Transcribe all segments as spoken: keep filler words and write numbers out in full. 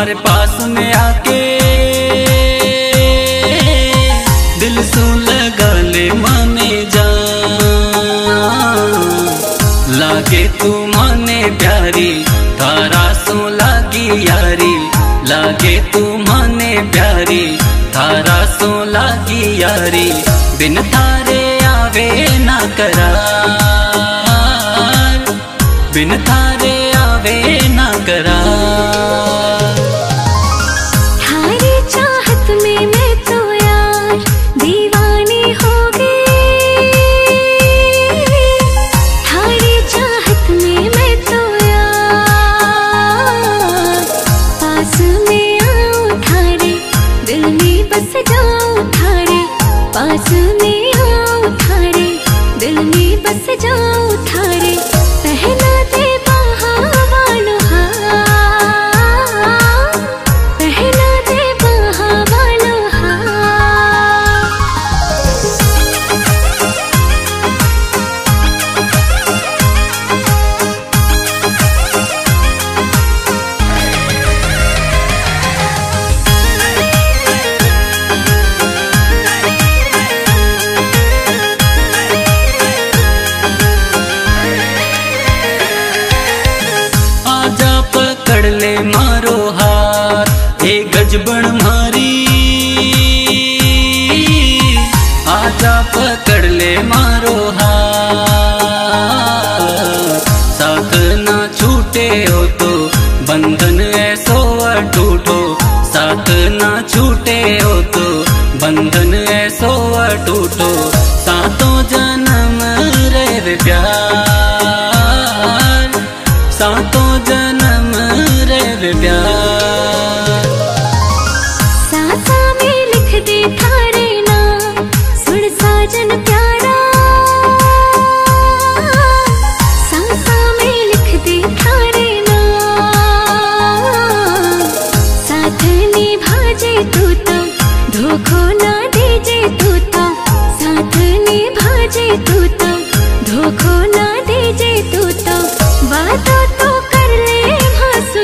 मारे पास में आके दिल सू लगा ले माने जा, लागे तू माने प्यारी थारा सू लागी यारी, लागे तू माने प्यारी थारा सू लागी यारी, बिन थारे आवे ना करार, बिन थारे आवे ना करार। थारी चाहत में मैं तो यार दीवानी हो गई, थारी चाहत में मैं तो यार पास में आऊं थारे, दिल में बस जाऊं थारे, पास में आऊं थारे, दिल में बस जाऊं थारे, पहना दे बाहावालो हार, पहना दे बाहावालो हार। आजा पकड़ ले मारो हार ए गजबन मारी, आजा पकड़ ले मारो हार, साथ ना छूटे हो तो बंधन ऐसो अटूटो, साथ ना छूटे हो तो बंधन ऐसो अटूटो, सातों जन्म रे प्यार, सातों जन्म रे प्यार। सासा में लिख दे थारे नाम सुन साजन प्यारा, सासा में लिख दे थारे नाम, साथ निभाजे तू तो धोखो ना दीजे तू तो, साथ निभाजे तू तो धोखो ना दीजे तू तो, बातों तो कर ले भासु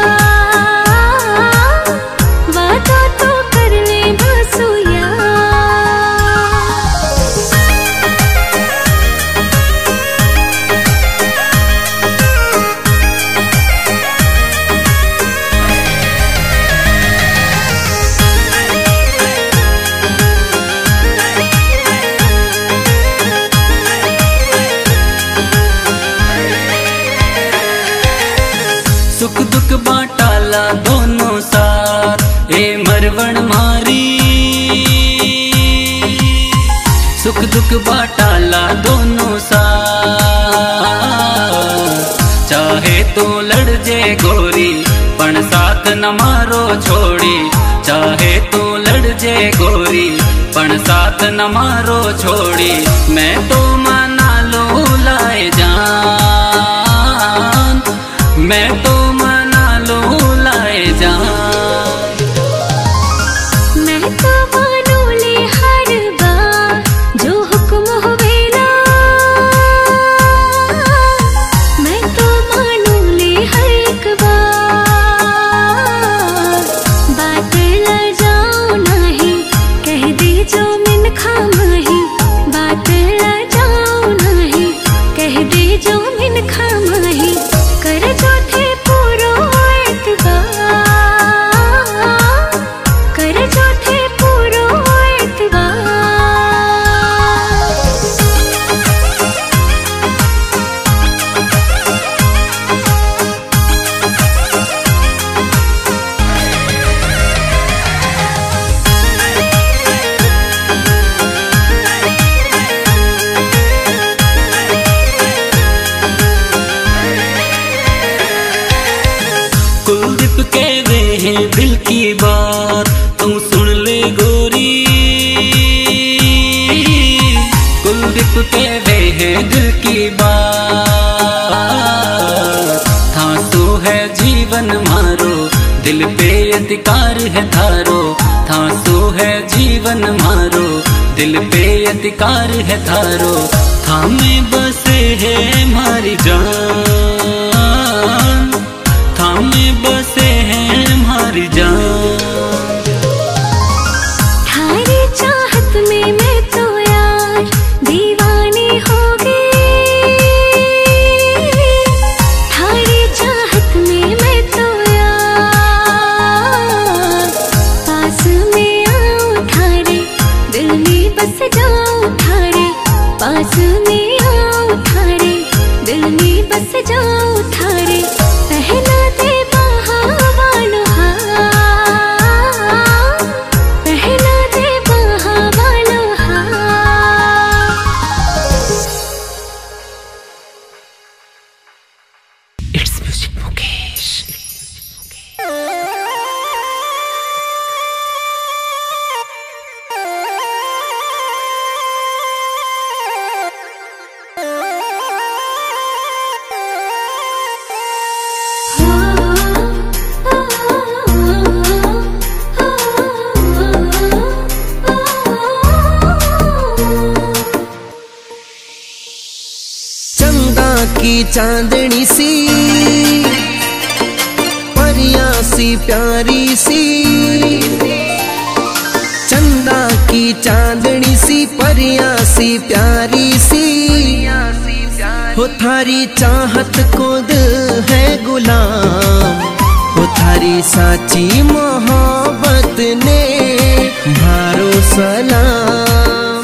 यार, बातों तो कर ले भासु यार। सुख दुख बाटाला दोनों साथ ए मरवण मारी, सुख दुख बाटाला दोनों साथ, चाहे तो लड़ जे गोरी पण साथ न मारो छोड़ी, चाहे तो लड़ जे गोरी पण साथ न मारो छोड़ी, मैं तो मना लो लाए जान, मैं तो मना लो लाए जान। मैं तो मानू ले हर बार जो हुक्म होवेला, मैं तो मानू ले हर एक बार, बात ला जाऊं नहीं कह दे जो मिन खामही, बात ला जाऊं नहीं कह दे जो मिन खामही, कर जो थे पूरो एतबार, कर जो थे पूरो एतबार। कुलदीप कहवे हैं दिल की बात तू सुन ले गोरी, कुलदीप कहवे हैं दिल की बात, थासू है जीवन मारो दिल पे अधिकार है थारो, थासू है जीवन मारो दिल पे अधिकार है थारो, थामे बसे है हमारी जान, थामे बसे हैं चांदनी सी, परियां सी प्यारी सी, चंदा की चांदनी सी, परियां सी प्यारी सी। हो थारी चाहत को दिल है गुलाम, हो थारी साची मोहब्बत ने भारो सलाम।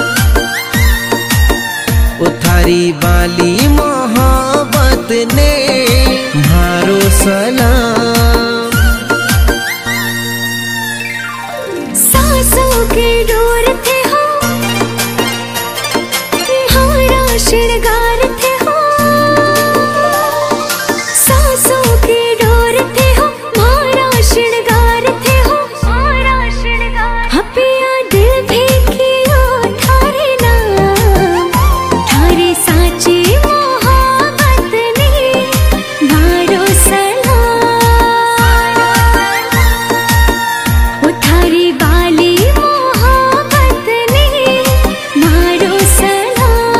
ओ थारी वाली मोहब्बत ने भारो सलाम। सांसों के डोर थे हो, हमारा श्रृंगार थे हो। सांसों के डोर थे हो, हमारा श्रृंगार थे हो, हमारा श्रृंगार। हपिया दिल भी किया थारे नाम, थारे साची मोहब्बत ने भारो सलाम। ओ थारी वाली मोहब्बत ने भारो सलाम।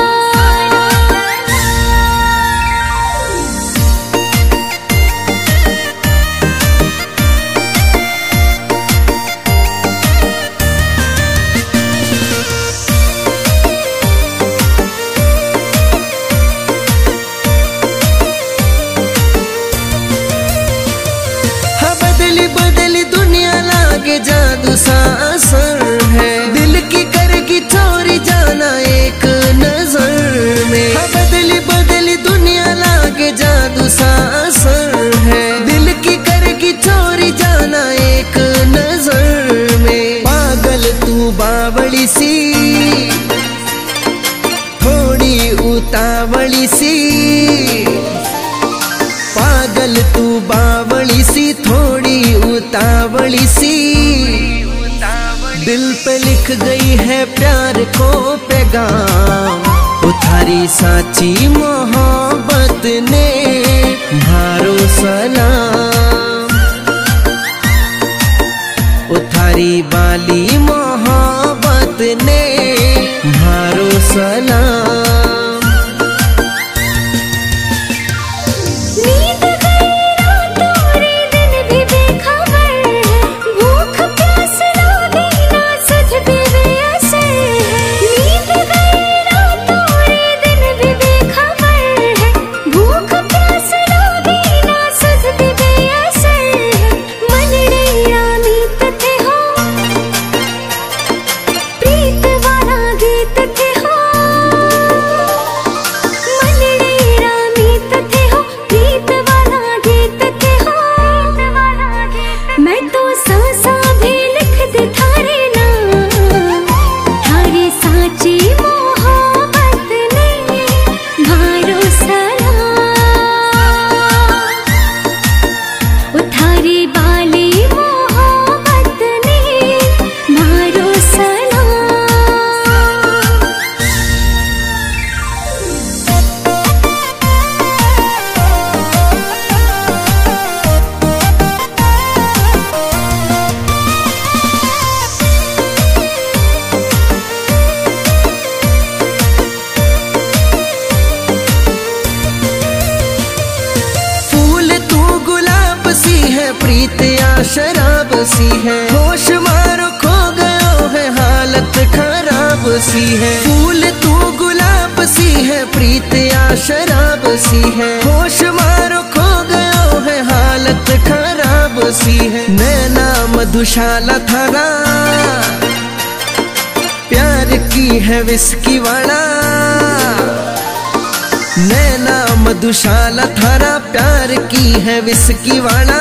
हाँ बदली बदली दुनिया लागे जादू सा असर है, दिल की करेगी चोरी जाना एक नजर में। हाँ बदली बदली दुनिया लागे जादू सा असर है, दिल की करेगी चोरी जाना एक नजर में। पागल तू बावली सी, थोड़ी उतावली सी, पागल तू बावली सी, थोड़ी उतावली सी। दिल पे लिख गई है प्यार को पैगाम, ओ थारी साची मोहब्बत ने भारो सलाम। ओ थारी वाली मोहब्बत ने भारो सलाम। नींद गई रातों रे दिन भी बेखबर है, भूख प्यास लागे ना सुध भी बेअसर है। नींद गई रातों रे दिन भी बेखबर है, भूख प्यास लागे ना सुध भी बेअसर है। मनड़े रामीत थे हो, प्रीत वाला गीत थे हो। मनड़े रामीत थे हो, प्रीत वाला गीत थे हो। मैं तो सांसा भी लिख दे थारे नाम, थारी साची मोहब्बत ने भारो सलाम। ओ थारी वाली मोहब्बत ने भारो सलाम। फूल तू गुलाब सी है, प्रीत या शराब सी है, होश मारो खो गयो है हालत खराब सी है। फूल तू गुलाब सी है, प्रीत या शराब सी है, होश मारो खो गयो है हालत खराब सी है। नैना मधुशाला थारा, प्यार की है विस्की वाला। नैना मधुशाला थारा, प्यार की है विस्की वाला।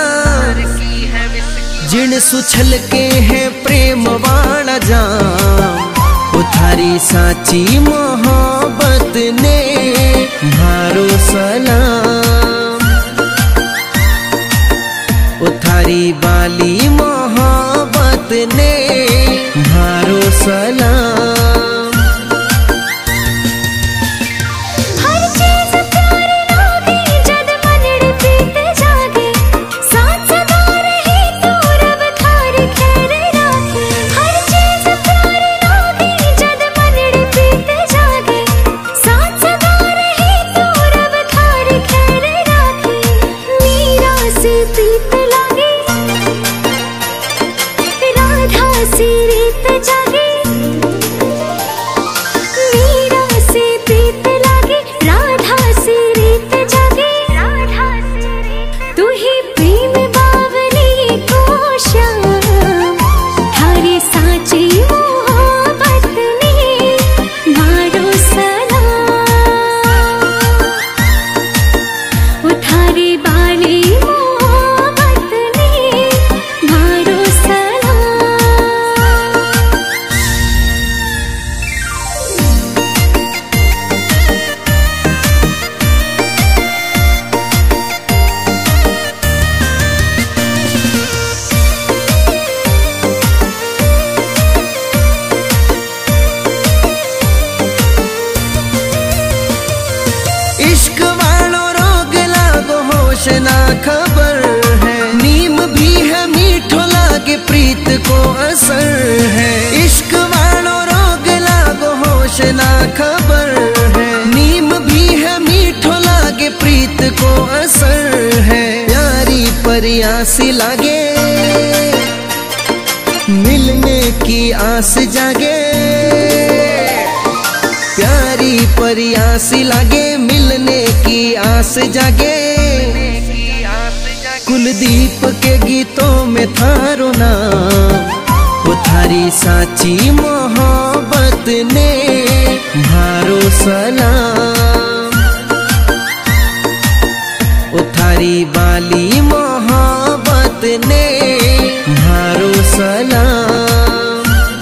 जिन सुछल के है प्रेम वाला जाम, ओ थारी साची मोहब्बत ने भारो सलाम। ओ थारी वाली मोहब्बत ने भारो सलाम। हर चीज प्यार लागे जद मनड़ प्रीत जागे, साथ सदा रहे तो रब थारी खैर राखे। हर चीज प्यार लागे जद मनड़ प्रीत जागे, साथ सदा रहे तो रब खबर है। नीम भी है मीठो लागे प्रीत को असर है। इश्क वालो रोग लागो होश ना खबर है। नीम भी है मीठो लागे प्रीत को असर है। प्यारी परियासी लागे मिलने की आस जागे। प्यारी परियासी लागे मिलने की आस जागे। कुलदीप के गीतों में थारो नाम वो थारी साची मोहब्बत ने मारो सलाम। वो थारी बाली मोहब्बत ने मारो सलाम।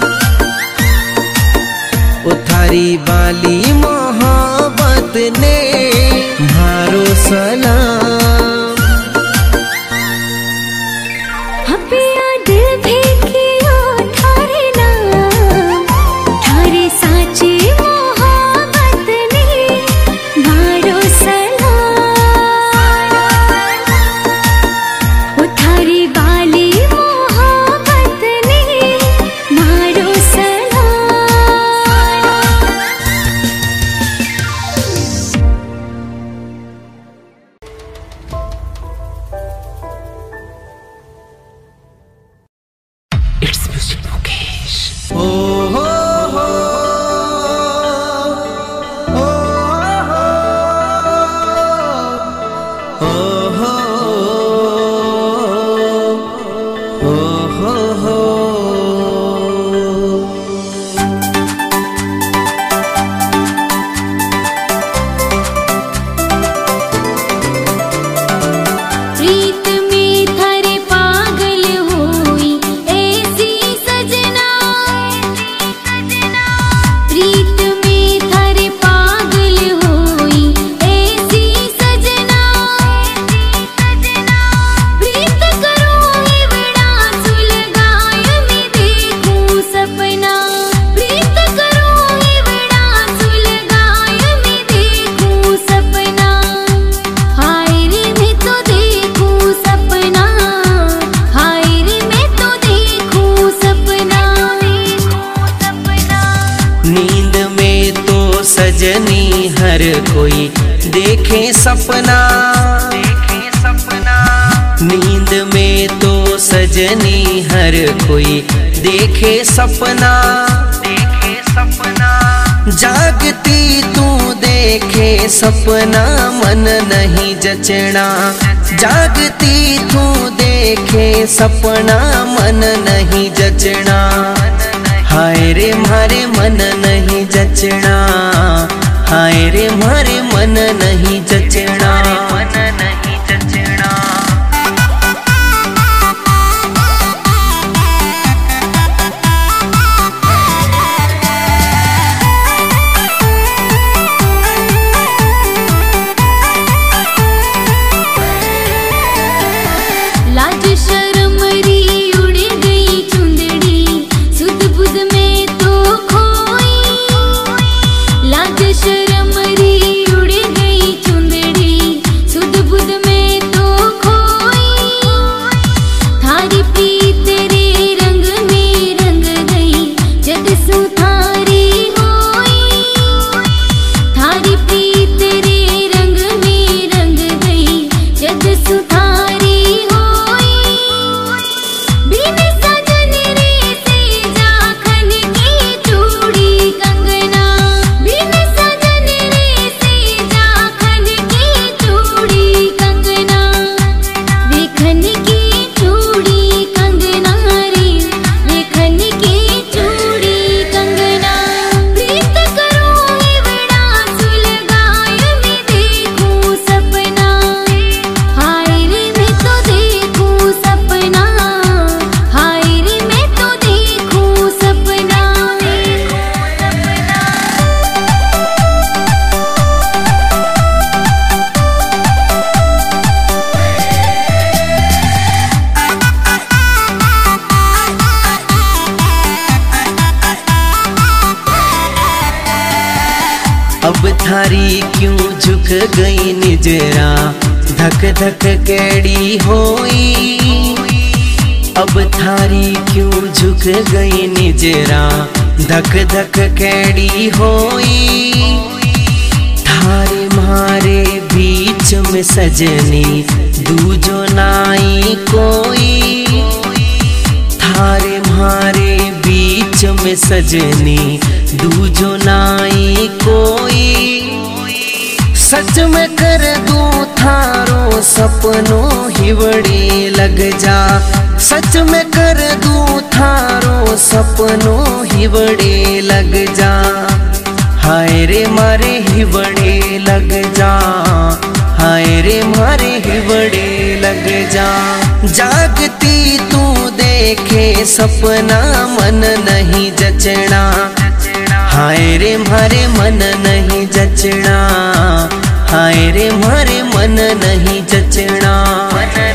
वो थारी बाली मोहब्बत ने मारो सलाम। सजनी हर कोई देखे सपना। नींद में तो सजनी हर कोई देखे सपना। जागती तू देखे सपना मन नहीं जचना। जागती तू देखे सपना मन नहीं जचना। हाय रे मारे मन नहीं जचना। हाय रे मारे मन नहीं जचना। मन नहीं जचना। लाज शर्म री उड़ गई चुंदड़ी सुध बुध में तो खोई। लाज शर्म री उड़ गई चुंदड़ी सुध बुध में तो खोई। थारी प्रीत रे रंग में रंग गई जग सुधारी होई। थारी प्रीत रे रंग में रंग गई जग सुधारी अब थारी क्यों झुक गई निजरा धक धक कैडी होई, अब थारी क्यों झुक गई निजरा। धक धक कैडी होई, थारे मारे बीच में सजनी दूजो नाई कोई। थारे मारे बीच में सजनी दूजो नाई कोई। सच में कर दूं थारो सपनों हिवड़े लग जा। सच में कर दूं थारो सपनों हिवड़े लग जा। हाय रे मारे हिवड़े लग जा, हाय रे मारे हिवड़े लग जा। जागती तू देखे सपना मन नहीं जचना। हाय रे मारे मन नहीं जचना, हाय रे मारे मन नहीं जचना।